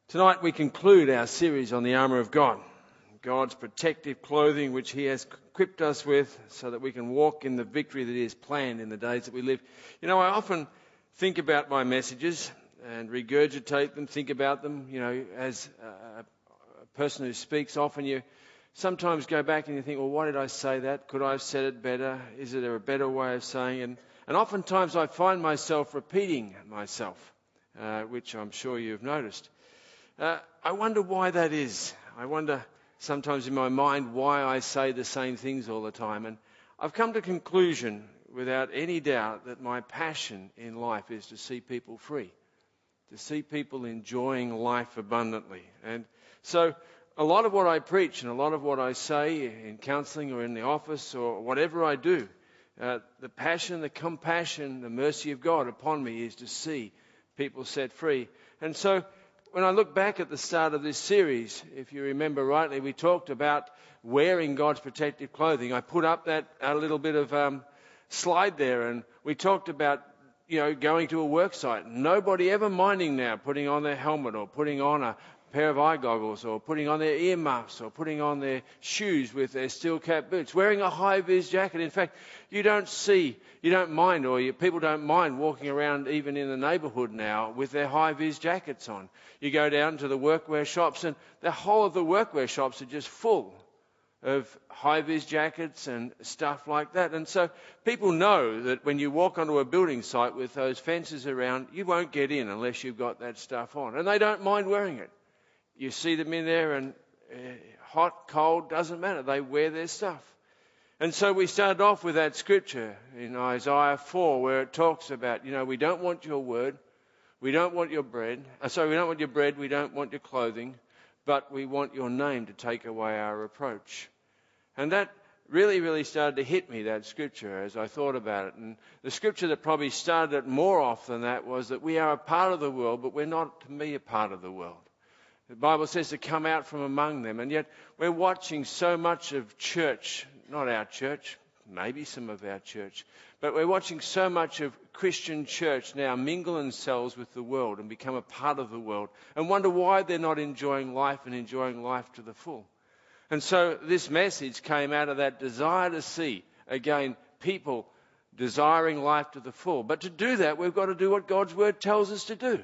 Tonight we conclude our series on the armour of God, God's protective clothing which He has equipped us with so that we can walk in the victory that He has planned in the days that we live. You know, I often think about my messages and regurgitate them, think about them, as a person who speaks often. You sometimes go back and you think, well, why did I say that? Could I have said it better? Is there a better way of saying it? And oftentimes I find myself repeating myself, which I'm sure you've noticed. I wonder why that is. I wonder sometimes in my mind why I say the same things all the time. And I've come to the conclusion, without any doubt, that my passion in life is to see people free, to see people enjoying life abundantly. And so a lot of what I preach and a lot of what I say in counselling or in the office or whatever I do, the passion, the compassion, the mercy of God upon me is to see people set free. And so when I look back at the start of this series, if you remember rightly, we talked about wearing God's protective clothing. I put up that a little bit of slide there, and we talked about, going to a work site. Nobody ever minding now putting on their helmet or putting on a pair of eye goggles or putting on their earmuffs or putting on their shoes with their steel cap boots, wearing a high-vis jacket. In fact, you don't mind, or people don't mind walking around even in the neighbourhood now with their high-vis jackets on. You go down to the workwear shops and the whole of the workwear shops are just full of high-vis jackets and stuff like that. And so people know that when you walk onto a building site with those fences around, you won't get in unless you've got that stuff on. And they don't mind wearing it. You see them in there and hot, cold, doesn't matter. They wear their stuff. And so we started off with that scripture in Isaiah 4 where it talks about, we don't want your word, we don't want your bread. We don't want your bread, we don't want your clothing, but we want your name to take away our reproach. And that really, really started to hit me, that scripture, as I thought about it. And the scripture that probably started it more off than that was that we are a part of the world, but we're not to be a part of the world. The Bible says to come out from among them, and yet we're watching so much of church, not our church, maybe some of our church, but we're watching so much of Christian church now mingle themselves with the world and become a part of the world and wonder why they're not enjoying life and enjoying life to the full. And so this message came out of that desire to see, again, people desiring life to the full. But to do that, we've got to do what God's word tells us to do.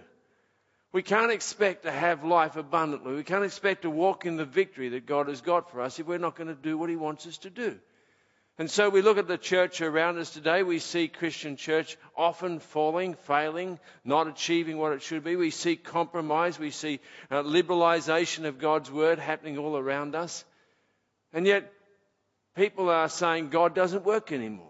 We can't expect to have life abundantly. We can't expect to walk in the victory that God has got for us if we're not going to do what He wants us to do. And so we look at the church around us today. We see Christian church often falling, failing, not achieving what it should be. We see compromise. We see liberalisation of God's word happening all around us. And yet people are saying God doesn't work anymore.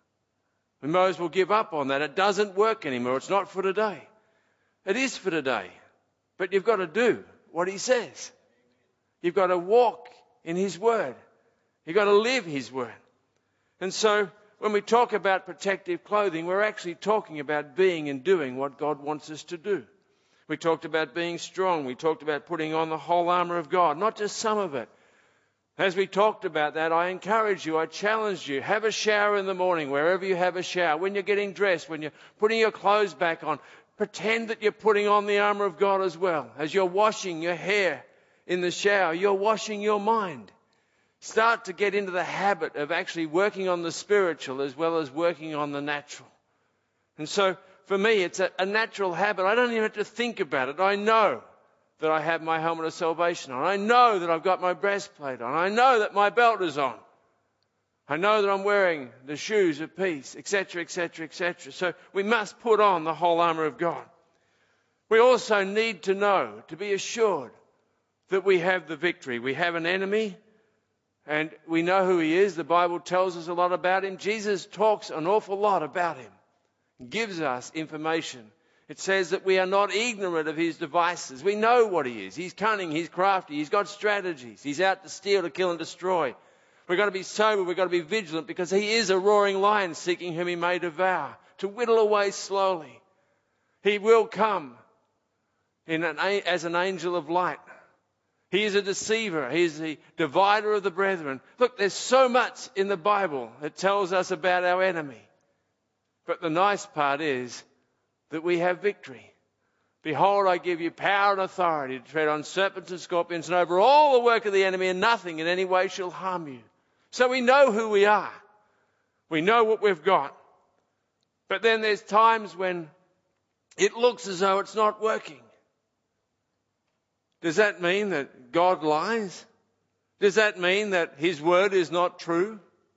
We might as well give up on that. It doesn't work anymore. It's not for today. It is for today, but you've got to do what He says. You've got to walk in His word. You've got to live His word. And so when we talk about protective clothing, we're actually talking about being and doing what God wants us to do. We talked about being strong. We talked about putting on the whole armour of God, not just some of it. As we talked about that, I encourage you, I challenge you, have a shower in the morning, wherever you have a shower, when you're getting dressed, when you're putting your clothes back on. Pretend that you're putting on the armour of God as well. As you're washing your hair in the shower, you're washing your mind. Start to get into the habit of actually working on the spiritual as well as working on the natural. And so for me, it's a natural habit. I don't even have to think about it. I know that I have my helmet of salvation on. I know that I've got my breastplate on. I know that my belt is on. I know that I'm wearing the shoes of peace, etc., etc., etc. So we must put on the whole armour of God. We also need to know, to be assured, that we have the victory. We have an enemy, and we know who he is. The Bible tells us a lot about him. Jesus talks an awful lot about him, gives us information. It says that we are not ignorant of his devices. We know what he is. He's cunning, he's crafty, he's got strategies. He's out to steal, to kill and destroy. We've got to be sober, we've got to be vigilant, because he is a roaring lion seeking whom he may devour, to whittle away slowly. He will come as an angel of light. He is a deceiver. He is the divider of the brethren. Look, there's so much in the Bible that tells us about our enemy. But the nice part is that we have victory. Behold, I give you power and authority to tread on serpents and scorpions and over all the work of the enemy, and nothing in any way shall harm you. So we know who we are. We know what we've got. But then there's times when it looks as though it's not working. Does that mean that God lies? Does that mean that His word is not true?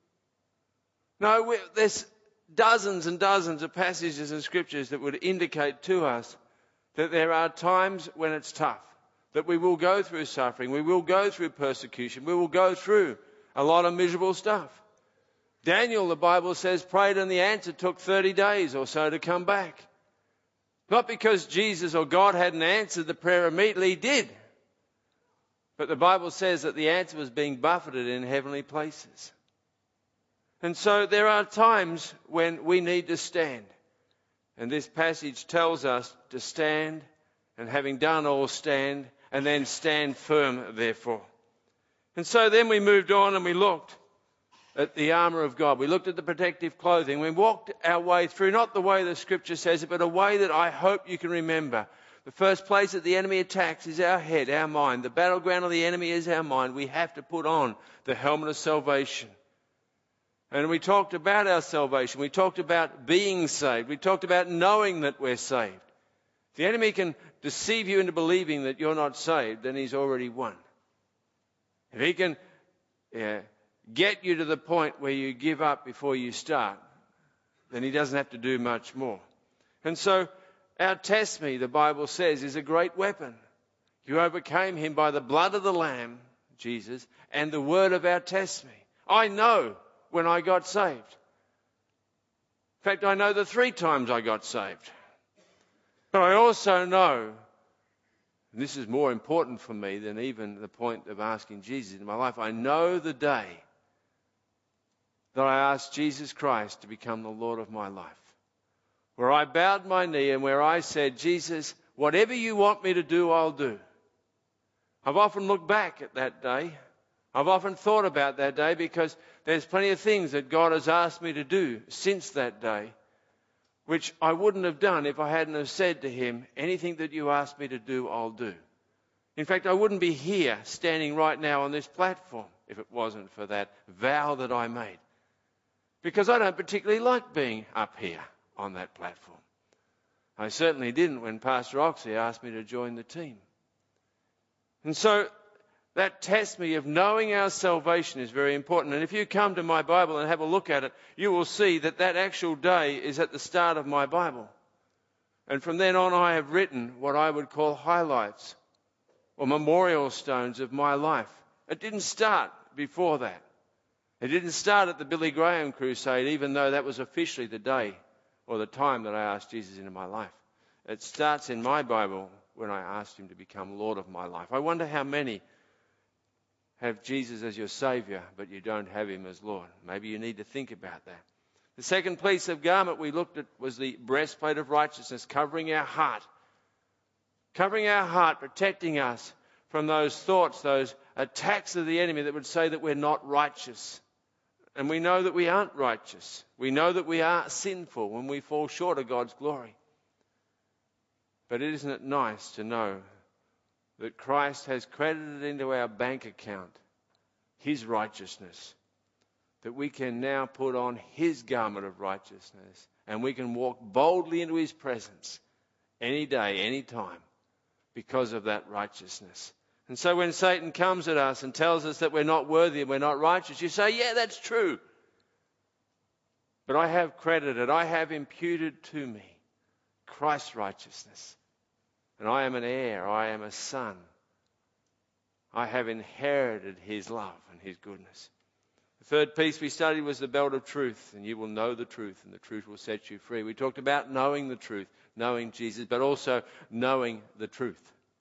No, there's dozens and dozens of passages in Scriptures that would indicate to us that there are times when it's tough, that we will go through suffering, we will go through persecution, we will go through a lot of miserable stuff. Daniel, the Bible says, prayed and the answer took 30 days or so to come back. Not because Jesus or God hadn't answered the prayer immediately, He did. But the Bible says that the answer was being buffeted in heavenly places. And so there are times when we need to stand. And this passage tells us to stand, and having done all stand, and then stand firm therefore. And so then we moved on and we looked at the armour of God. We looked at the protective clothing. We walked our way through, not the way the Scripture says it, but a way that I hope you can remember. The first place that the enemy attacks is our head, our mind. The battleground of the enemy is our mind. We have to put on the helmet of salvation. And we talked about our salvation. We talked about being saved. We talked about knowing that we're saved. If the enemy can deceive you into believing that you're not saved, then he's already won. If he can get you to the point where you give up before you start, then he doesn't have to do much more. And so our testimony, the Bible says, is a great weapon. You overcame him by the blood of the Lamb, Jesus, and the word of our testimony. I know when I got saved. In fact, I know the 3 times I got saved. But I also know, and this is more important for me than even the point of asking Jesus in my life, I know the day that I asked Jesus Christ to become the Lord of my life. Where I bowed my knee and where I said, Jesus, whatever you want me to do, I'll do. I've often looked back at that day. I've often thought about that day because there's plenty of things that God has asked me to do since that day, which I wouldn't have done if I hadn't have said to him, anything that you ask me to do, I'll do. In fact, I wouldn't be here standing right now on this platform if it wasn't for that vow that I made. Because I don't particularly like being up here on that platform. I certainly didn't when Pastor Oxley asked me to join the team. And so that testimony of knowing our salvation is very important. And if you come to my Bible and have a look at it, you will see that that actual day is at the start of my Bible. And from then on, I have written what I would call highlights or memorial stones of my life. It didn't start before that. It didn't start at the Billy Graham crusade, even though that was officially the day or the time that I asked Jesus into my life. It starts in my Bible when I asked him to become Lord of my life. I wonder how many have Jesus as your Saviour, but you don't have him as Lord. Maybe you need to think about that. The second piece of garment we looked at was the breastplate of righteousness, covering our heart. Covering our heart, protecting us from those thoughts, those attacks of the enemy that would say that we're not righteous. And we know that we aren't righteous. We know that we are sinful when we fall short of God's glory. But isn't it nice to know that Christ has credited into our bank account his righteousness, that we can now put on his garment of righteousness and we can walk boldly into his presence any day, any time because of that righteousness. And so when Satan comes at us and tells us that we're not worthy and we're not righteous, you say, yeah, that's true. But I have credited, I have imputed to me Christ's righteousness. And I am an heir, I am a son. I have inherited his love and his goodness. The third piece we studied was the belt of truth, and you will know the truth, and the truth will set you free. We talked about knowing the truth, knowing Jesus, but also knowing the truth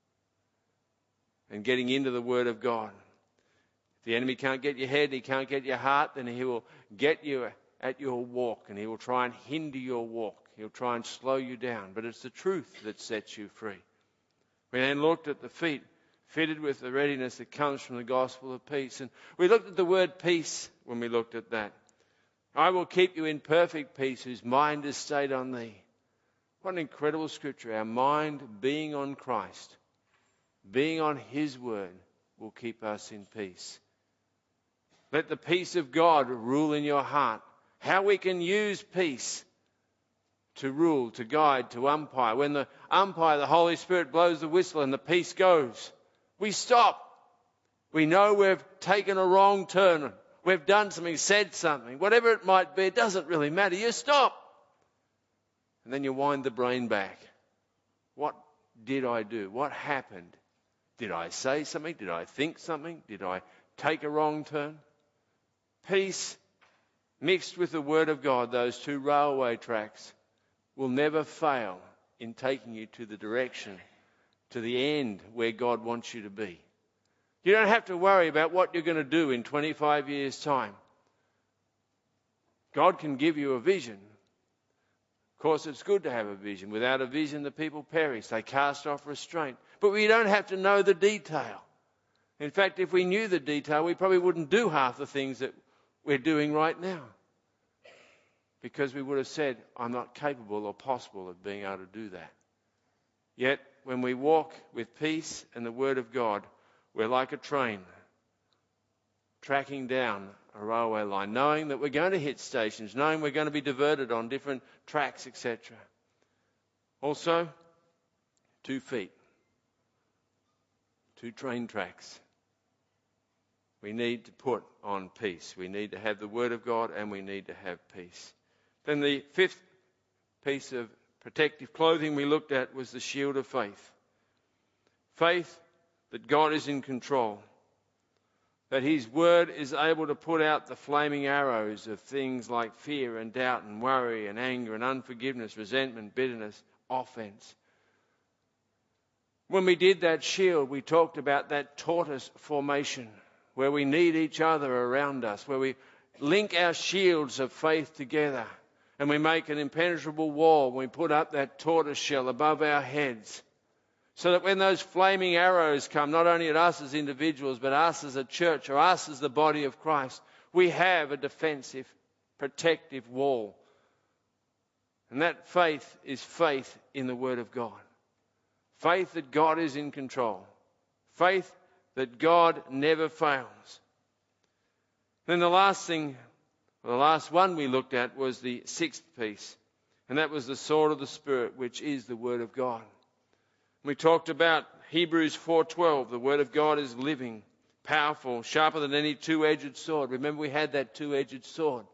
and getting into the Word of God. If the enemy can't get your head, he can't get your heart, then he will get you at your walk, and he will try and hinder your walk. He'll try and slow you down, but it's the truth that sets you free. We then looked at the feet, fitted with the readiness that comes from the gospel of peace. And we looked at the word peace when we looked at that. I will keep you in perfect peace whose mind is stayed on thee. What an incredible scripture. Our mind being on Christ, being on His word, will keep us in peace. Let the peace of God rule in your heart. How we can use peace to rule, to guide, to umpire. When the umpire, the Holy Spirit, blows the whistle and the peace goes, we stop. We know we've taken a wrong turn. We've done something, said something. Whatever it might be, it doesn't really matter. You stop. And then you wind the brain back. What did I do? What happened? Did I say something? Did I think something? Did I take a wrong turn? Peace mixed with the Word of God, those two railway tracks, will never fail in taking you to the direction, to the end where God wants you to be. You don't have to worry about what you're going to do in 25 years' time. God can give you a vision. Of course, it's good to have a vision. Without a vision, the people perish. They cast off restraint. But we don't have to know the detail. In fact, if we knew the detail, we probably wouldn't do half the things that we're doing right now. Because we would have said, I'm not capable or possible of being able to do that. Yet, when we walk with peace and the Word of God, we're like a train tracking down a railway line, knowing that we're going to hit stations, knowing we're going to be diverted on different tracks, etc. Also, 2 feet, 2 train tracks. We need to put on peace. We need to have the Word of God and we need to have peace. Then the 5th piece of protective clothing we looked at was the shield of faith. Faith that God is in control, that His Word is able to put out the flaming arrows of things like fear and doubt and worry and anger and unforgiveness, resentment, bitterness, offense. When we did that shield, we talked about that tortoise formation, where we need each other around us, where we link our shields of faith together and we make an impenetrable wall. We put up that tortoise shell above our heads so that when those flaming arrows come, not only at us as individuals, but us as a church or us as the body of Christ, we have a defensive, protective wall. And that faith is faith in the Word of God. Faith that God is in control. Faith that God never fails. Then the last one we looked at was the 6th piece, and that was the sword of the Spirit, which is the Word of God. We talked about Hebrews 4:12. The Word of God is living, powerful, sharper than any two-edged sword. Remember, we had that two-edged sword.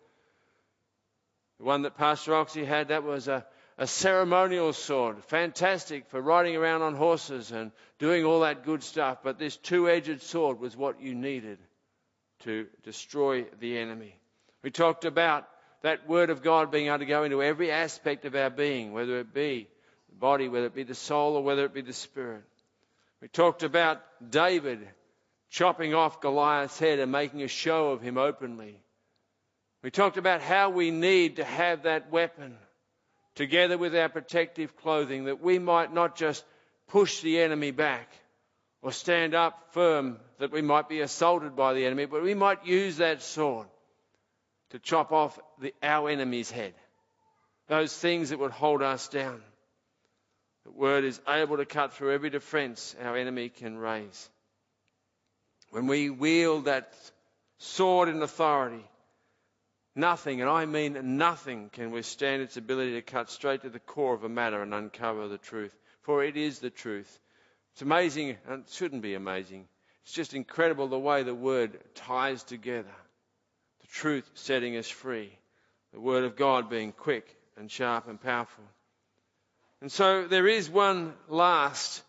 The one that Pastor Oxy had, that was a ceremonial sword. Fantastic for riding around on horses and doing all that good stuff. But this two-edged sword was what you needed to destroy the enemy. We talked about that Word of God being able to go into every aspect of our being, whether it be the body, whether it be the soul, or whether it be the spirit. We talked about David chopping off Goliath's head and making a show of him openly. We talked about how we need to have that weapon together with our protective clothing, that we might not just push the enemy back or stand up firm, that we might be assaulted by the enemy, but we might use that sword to chop off our enemy's head, those things that would hold us down. The Word is able to cut through every defense our enemy can raise. When we wield that sword in authority, nothing, and I mean nothing, can withstand its ability to cut straight to the core of a matter and uncover the truth. For it is the truth. It's amazing, and it shouldn't be amazing. It's just incredible the way the Word ties together. The truth setting us free. The Word of God being quick and sharp and powerful. And so there is one last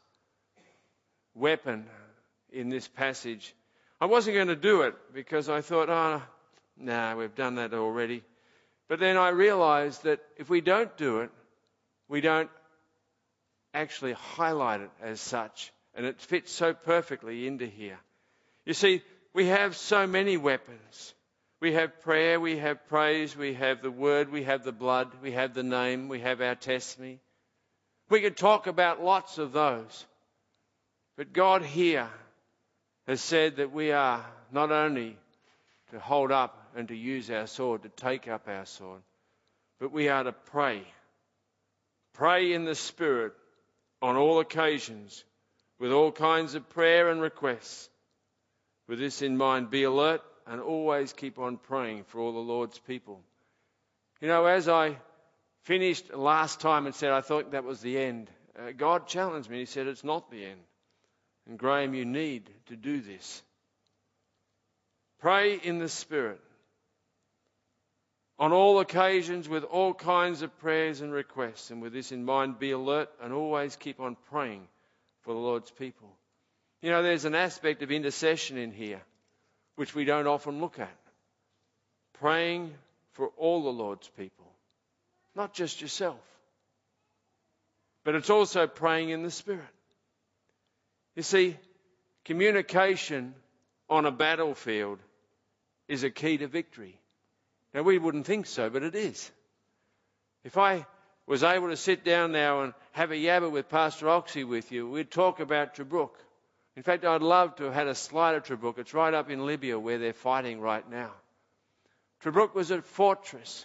weapon in this passage. I wasn't going to do it because I thought, we've done that already. But then I realized that if we don't do it, we don't actually highlight it as such. And it fits so perfectly into here. You see, we have so many weapons. We have prayer, we have praise, we have the Word, we have the blood, we have the name, we have our testimony. We could talk about lots of those. But God here has said that we are not only to hold up and to use our sword, to take up our sword, but we are to pray Pray in the Spirit on all occasions with all kinds of prayer and requests. With this in mind, be alert and always keep on praying for all the Lord's people. You know, as I finished last time and said I thought that was the end, God challenged me. He said, it's not the end. And Graham, you need to do this. Pray in the Spirit on all occasions with all kinds of prayers and requests. And with this in mind, be alert and always keep on praying for the Lord's people. You know, there's an aspect of intercession in here which we don't often look at. Praying for all the Lord's people, not just yourself. But it's also praying in the Spirit. You see, communication on a battlefield is a key to victory. Now, we wouldn't think so, but it is. If I was able to sit down now and have a yabba with Pastor Oxy with you, we'd talk about Tobruk. In fact, I'd love to have had a slide of Tobruk. It's right up in Libya where they're fighting right now. Tobruk was a fortress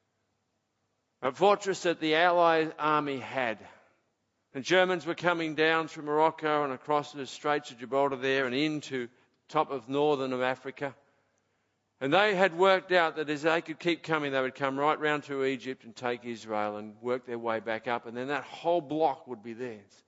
that the Allied army had. The Germans were coming down through Morocco and across the Straits of Gibraltar there and into top of northern of Africa. And they had worked out that as they could keep coming, they would come right round through Egypt and take Israel and work their way back up. And then that whole block would be theirs.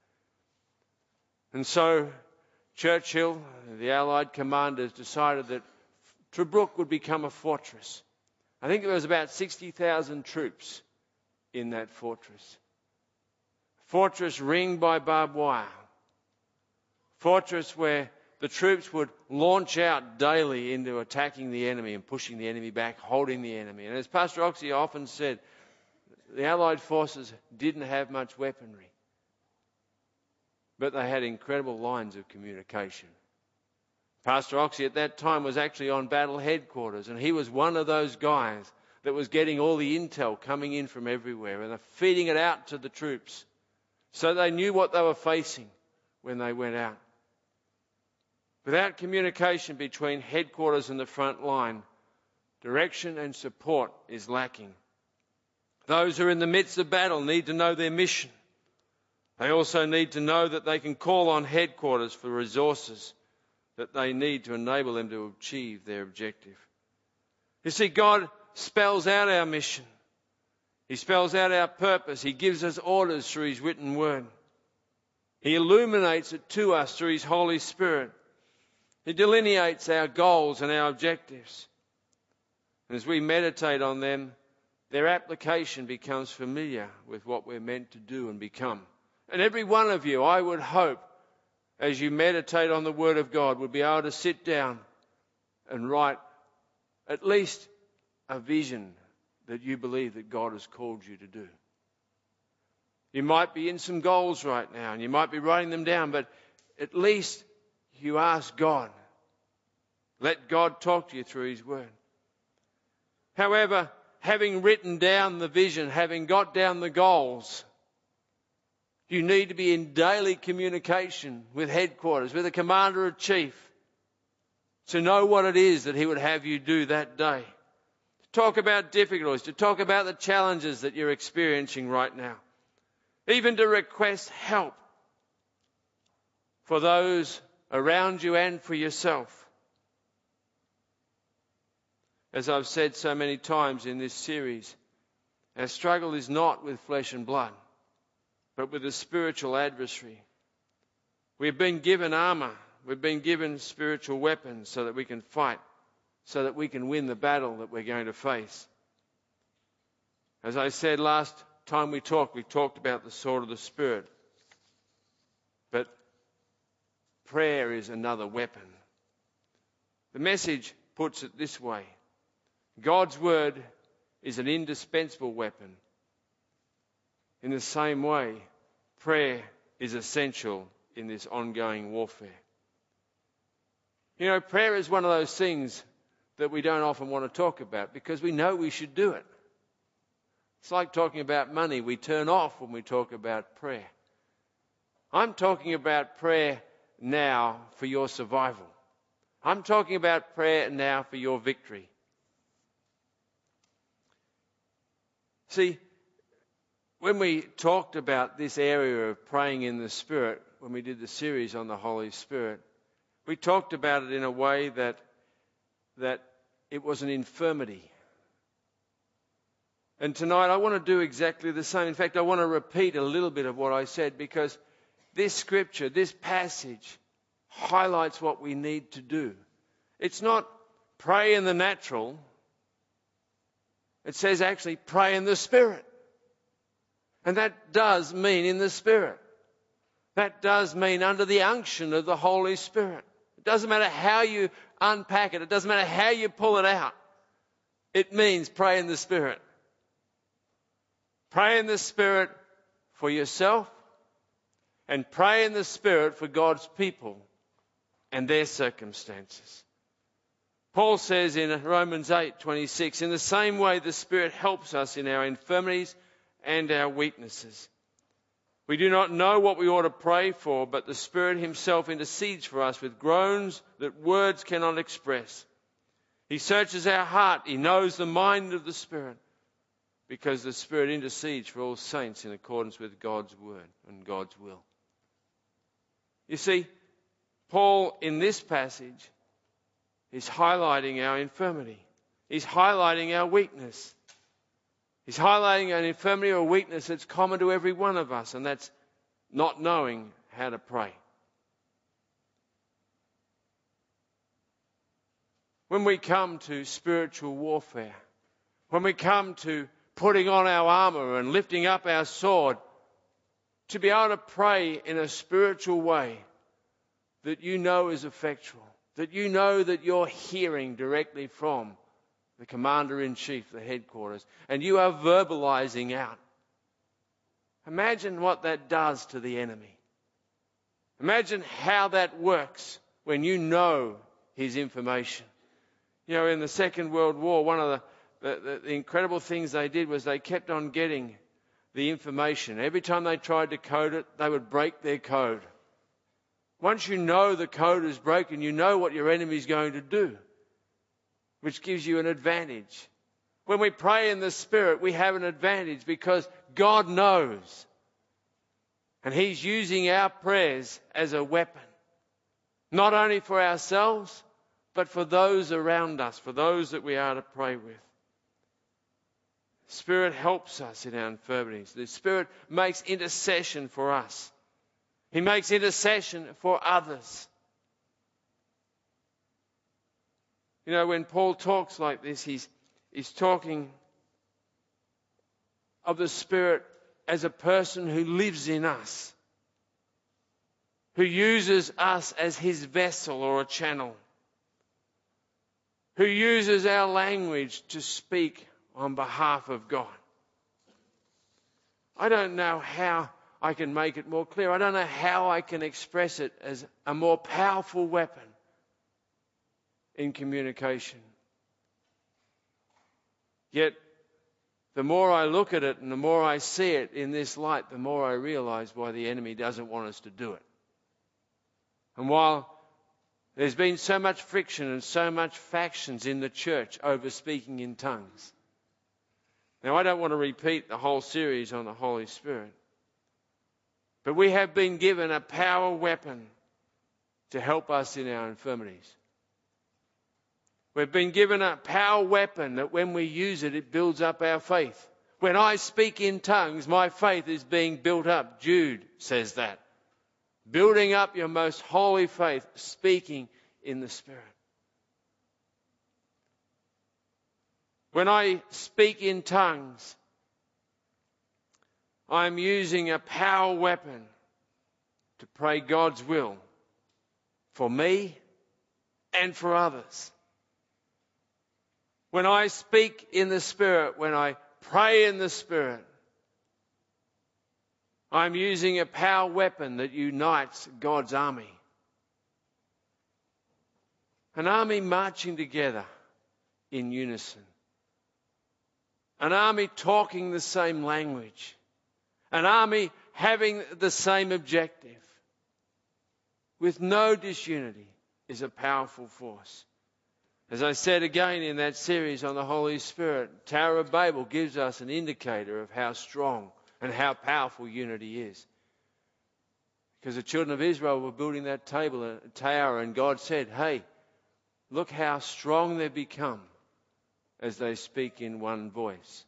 And so Churchill, the Allied commanders, decided that Tobruk would become a fortress. I think there was about 60,000 troops in that fortress. Fortress ringed by barbed wire. Fortress where the troops would launch out daily into attacking the enemy and pushing the enemy back, holding the enemy. And as Pastor Oxy often said, the Allied forces didn't have much weaponry, but they had incredible lines of communication. Pastor Oxy at that time was actually on battle headquarters, and he was one of those guys that was getting all the intel coming in from everywhere and feeding it out to the troops so they knew what they were facing when they went out. Without communication between headquarters and the front line, direction and support is lacking. Those who are in the midst of battle need to know their mission. They also need to know that they can call on headquarters for resources that they need to enable them to achieve their objective. You see, God spells out our mission. He spells out our purpose. He gives us orders through His written word. He illuminates it to us through His Holy Spirit. He delineates our goals and our objectives. And as we meditate on them, their application becomes familiar with what we're meant to do and become. And every one of you, I would hope, as you meditate on the Word of God, would be able to sit down and write at least a vision that you believe that God has called you to do. You might be in some goals right now and you might be writing them down, but at least you ask God. Let God talk to you through His Word. However, having written down the vision, having got down the goals, you need to be in daily communication with headquarters, with the commander-in-chief, to know what it is that he would have you do that day. To talk about difficulties, to talk about the challenges that you're experiencing right now. Even to request help for those around you and for yourself. As I've said so many times in this series, our struggle is not with flesh and blood, but with a spiritual adversary. We've been given armour. We've been given spiritual weapons so that we can fight, so that we can win the battle that we're going to face. As I said last time we talked about the sword of the Spirit. But prayer is another weapon. The Message puts it this way. God's Word is an indispensable weapon. In the same way, prayer is essential in this ongoing warfare. You know, prayer is one of those things that we don't often want to talk about because we know we should do it. It's like talking about money. We turn off when we talk about prayer. I'm talking about prayer now for your survival. I'm talking about prayer now for your victory. See, when we talked about this area of praying in the Spirit, when we did the series on the Holy Spirit, we talked about it in a way that it was an infirmity. And tonight I want to do exactly the same. In fact, I want to repeat a little bit of what I said, because this scripture, this passage, highlights what we need to do. It's not pray in the natural. It says actually pray in the Spirit. And that does mean in the Spirit. That does mean under the unction of the Holy Spirit. It doesn't matter how you unpack it. It doesn't matter how you pull it out. It means pray in the Spirit. Pray in the Spirit for yourself, and pray in the Spirit for God's people and their circumstances. Paul says in Romans 8:26, in the same way the Spirit helps us in our infirmities and our weaknesses. We do not know what we ought to pray for, but the Spirit himself intercedes for us with groans that words cannot express. He searches our heart. He knows the mind of the Spirit, because the Spirit intercedes for all saints in accordance with God's word and God's will. You see, Paul in this passage is highlighting our infirmity. He's highlighting our weakness. He's highlighting an infirmity or weakness that's common to every one of us, and that's not knowing how to pray. When we come to spiritual warfare, when we come to putting on our armour and lifting up our sword, to be able to pray in a spiritual way that you know is effectual, that you know that you're hearing directly from the Commander-in-Chief, the headquarters, and you are verbalizing out. Imagine what that does to the enemy. Imagine how that works when you know his information. You know, in the Second World War, one of the incredible things they did was they kept on getting the information. Every time they tried to code it, they would break their code. Once you know the code is broken, you know what your enemy is going to do, which gives you an advantage. When we pray in the Spirit, we have an advantage because God knows. And he's using our prayers as a weapon, not only for ourselves, but for those around us, for those that we are to pray with. The Spirit helps us in our infirmities. The Spirit makes intercession for us. He makes intercession for others. You know, when Paul talks like this, he's talking of the Spirit as a person who lives in us, who uses us as his vessel or a channel, who uses our language to speak on behalf of God. I don't know how I can make it more clear. I don't know how I can express it as a more powerful weapon in communication. Yet, the more I look at it and the more I see it in this light, the more I realize why the enemy doesn't want us to do it. And while there's been so much friction and so much factions in the church over speaking in tongues. Now, I don't want to repeat the whole series on the Holy Spirit, but we have been given a power weapon to help us in our infirmities. We've been given a power weapon that when we use it, it builds up our faith. When I speak in tongues, my faith is being built up. Jude says that. Building up your most holy faith, speaking in the Spirit. When I speak in tongues, I'm using a power weapon to pray God's will for me and for others. When I speak in the Spirit, when I pray in the Spirit, I'm using a power weapon that unites God's army. An army marching together in unison. An army talking the same language. An army having the same objective. With no disunity is a powerful force. As I said again in that series on the Holy Spirit, Tower of Babel gives us an indicator of how strong and how powerful unity is. Because the children of Israel were building that tower, and God said, hey, look how strong they've become as they speak in one voice.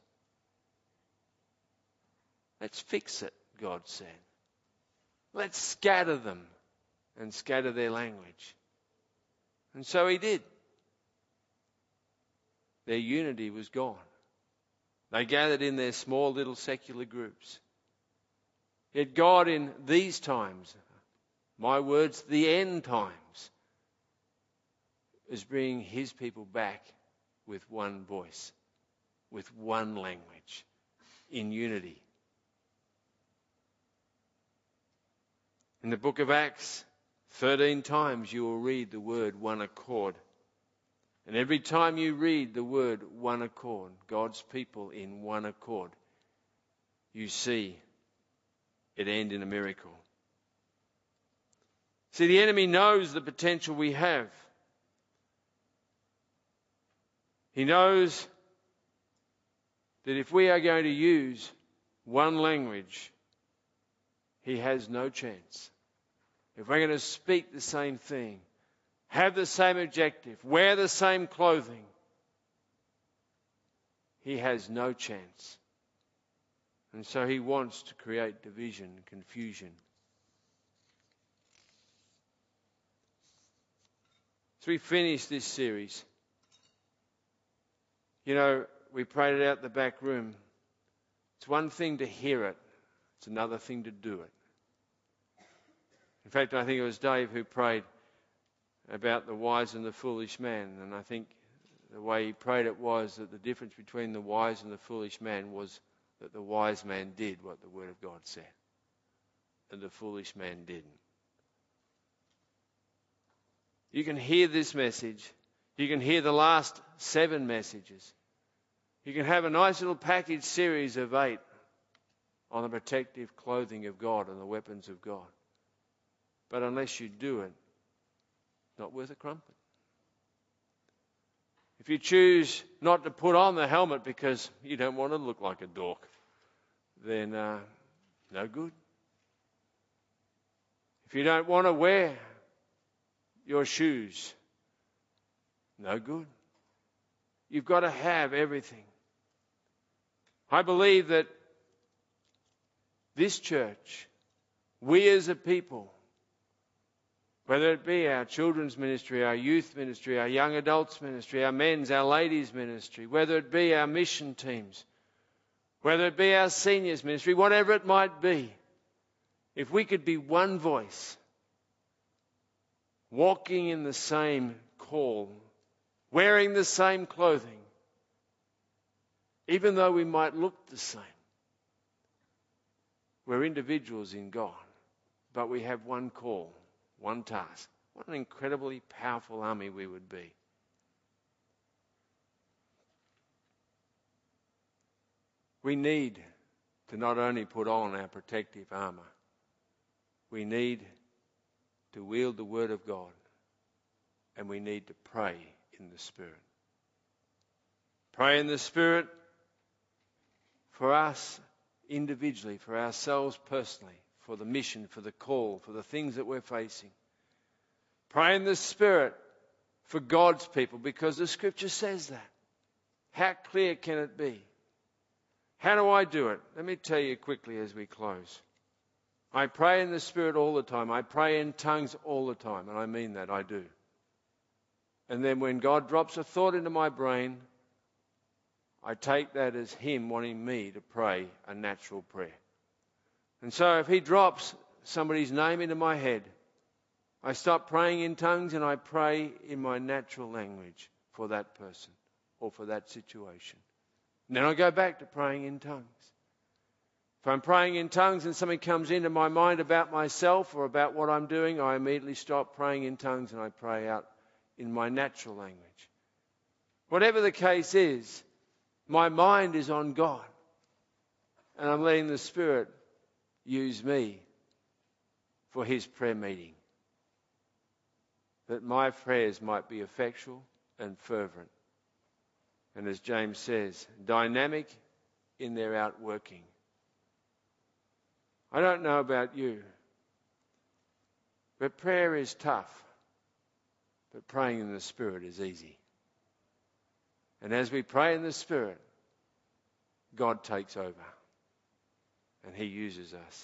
Let's fix it, God said. Let's scatter them and scatter their language. And so he did. Their unity was gone. They gathered in their small little secular groups. Yet God in these times, my words, the end times, is bringing his people back with one voice, with one language, in unity. In the book of Acts, 13 times you will read the word one accord. And every time you read the word one accord, God's people in one accord, you see it end in a miracle. See, the enemy knows the potential we have. He knows that if we are going to use one language, he has no chance. If we're going to speak the same thing, have the same objective, wear the same clothing, he has no chance. And so he wants to create division, confusion. As we finish this series, we prayed it out the back room. It's one thing to hear it. It's another thing to do it. In fact, I think it was Dave who prayed about the wise and the foolish man. And I think the way he prayed it was that the difference between the wise and the foolish man was that the wise man did what the Word of God said, and the foolish man didn't. You can hear this message. You can hear the last 7 messages. You can have a nice little package series of 8 on the protective clothing of God and the weapons of God. But unless you do it, it's not worth a crumpet. If you choose not to put on the helmet because you don't want to look like a dork, then no good. If you don't want to wear your shoes, no good. You've got to have everything. I believe that this church, we as a people, whether it be our children's ministry, our youth ministry, our young adults ministry, our men's, our ladies' ministry, whether it be our mission teams, whether it be our seniors ministry, whatever it might be, if we could be one voice, walking in the same call, wearing the same clothing, even though we might look the same, we're individuals in God, but we have one call, one task. What an incredibly powerful army we would be. We need to not only put on our protective armour, we need to wield the Word of God, and we need to pray in the Spirit. Pray in the Spirit for us individually, for ourselves personally, for the mission, for the call, for the things that we're facing. Pray in the Spirit for God's people, because the Scripture says that. How clear can it be? How do I do it? Let me tell you quickly as we close. I pray in the Spirit all the time. I pray in tongues all the time, and I mean that, I do. And then when God drops a thought into my brain, I take that as Him wanting me to pray a natural prayer. And so if He drops somebody's name into my head, I stop praying in tongues and I pray in my natural language for that person or for that situation. And then I go back to praying in tongues. If I'm praying in tongues and something comes into my mind about myself or about what I'm doing, I immediately stop praying in tongues and I pray out in my natural language. Whatever the case is, my mind is on God, and I'm letting the Spirit use me for His prayer meeting, that my prayers might be effectual and fervent, and as James says, dynamic in their outworking. I don't know about you, but prayer is tough. But praying in the Spirit is easy. And as we pray in the Spirit, God takes over. And He uses us.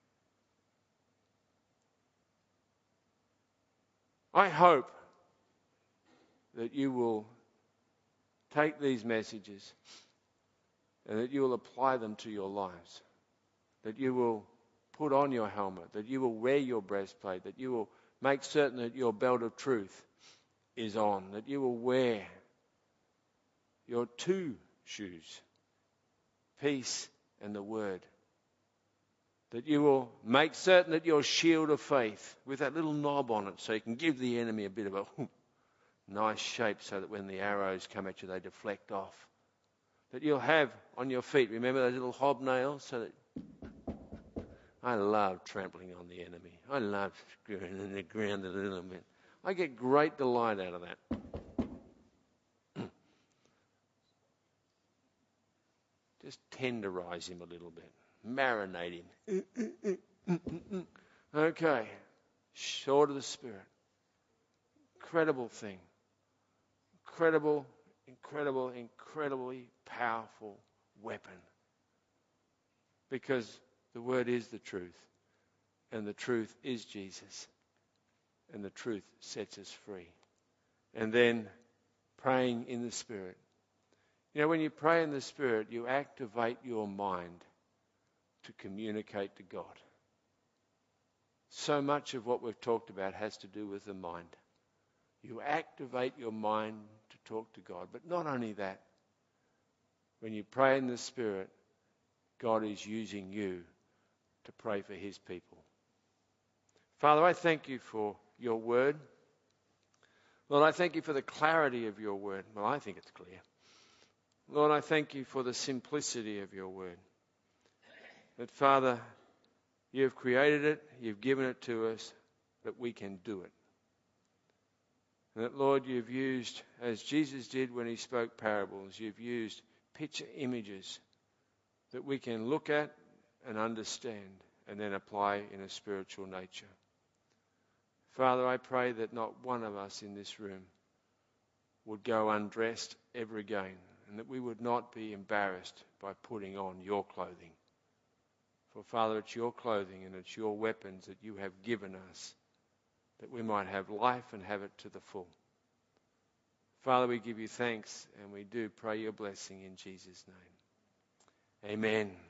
I hope that you will take these messages and that you will apply them to your lives. That you will put on your helmet, that you will wear your breastplate, that you will make certain that your belt of truth is on, that you will wear your two shoes, peace and the word. That you will make certain that your shield of faith, with that little knob on it, so you can give the enemy a bit of a nice shape so that when the arrows come at you, they deflect off. That you'll have on your feet, remember those little hobnails? So that I love trampling on the enemy. I love screwing in the ground a little bit. I get great delight out of that. Just tenderize him a little bit. Marinate him. Okay. Sword of the Spirit. Incredible thing. Incredibly powerful weapon. Because the Word is the truth. And the truth is Jesus. And the truth sets us free. And then praying in the Spirit. You know, when you pray in the Spirit, you activate your mind to communicate to God. So much of what we've talked about has to do with the mind. You activate your mind to talk to God. But not only that, when you pray in the Spirit, God is using you to pray for His people. Father, I thank you for your word. Lord, I thank you for the clarity of your word. Well, I think it's clear. Lord, I thank you for the simplicity of your word. That, Father, you have created it, you've given it to us, that we can do it. And that, Lord, you've used, as Jesus did when he spoke parables, you've used picture images that we can look at and understand and then apply in a spiritual nature. Father, I pray that not one of us in this room would go undressed ever again, and that we would not be embarrassed by putting on your clothing. For Father, it's your clothing and it's your weapons that you have given us, that we might have life and have it to the full. Father, we give you thanks and we do pray your blessing in Jesus' name. Amen.